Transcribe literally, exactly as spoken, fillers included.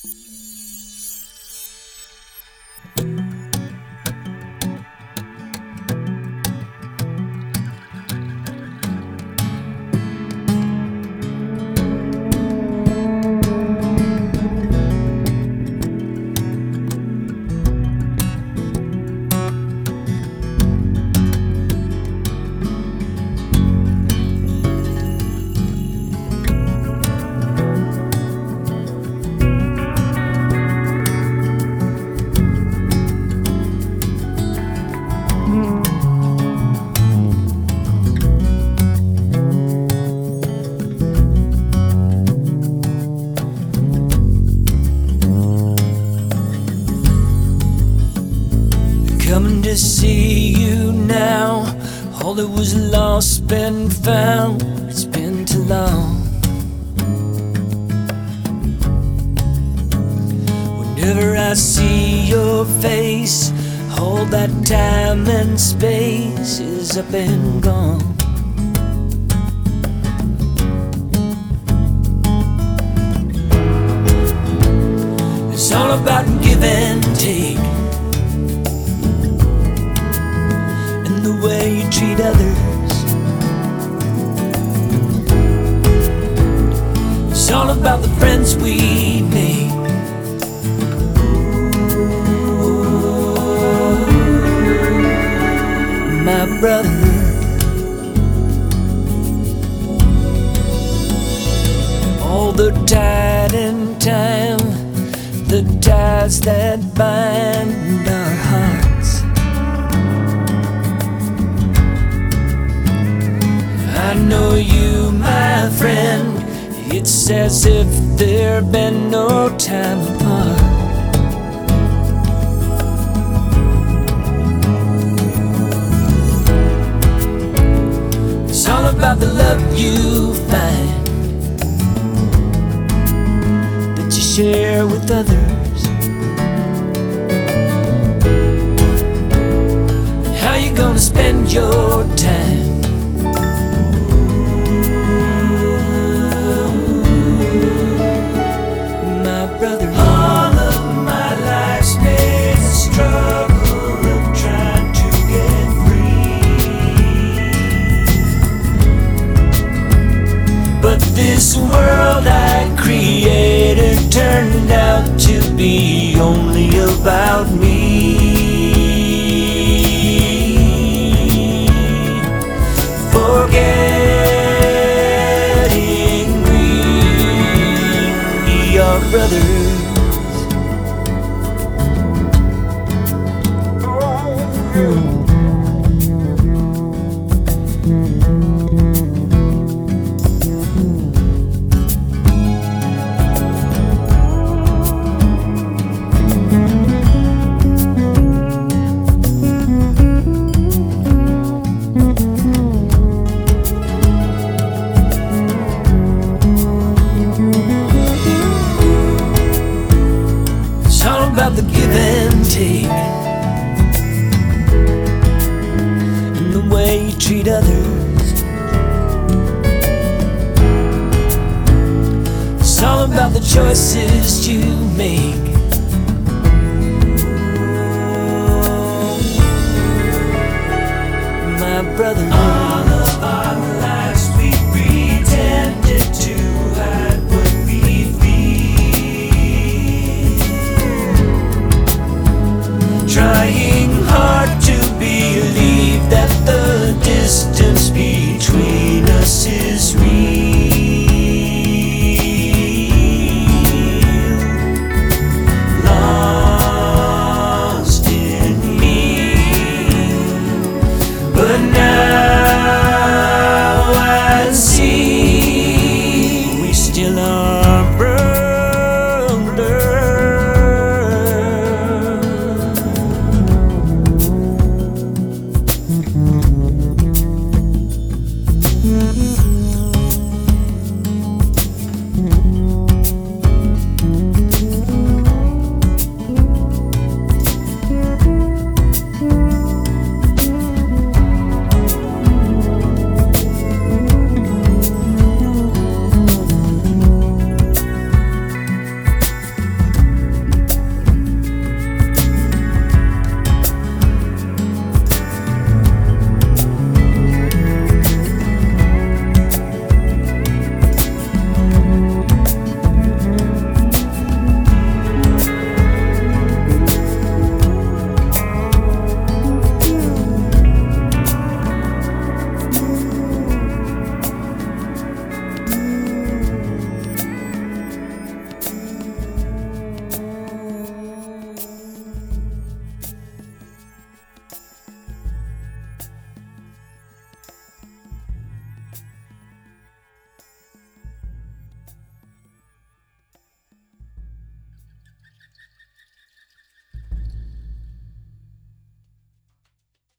Coming to see you now. All that was lost been found. It's been too long. Whenever I see your face, all that time and space is up and gone. It's all about give and take, the way you treat others. It's all about the friends we make. My brother, all the tide and time, the ties that bind our hearts. I know you, my friend. It's as if there been no time apart. It's all about the love you find, that you share with others. How you gonna spend your time? All of my life's been a struggle of trying to get free. But this world I created turned out to be only about me. Forgetting we are brothers. It's all about the give and take, and the way you treat others. It's all about the choices you make. My brother.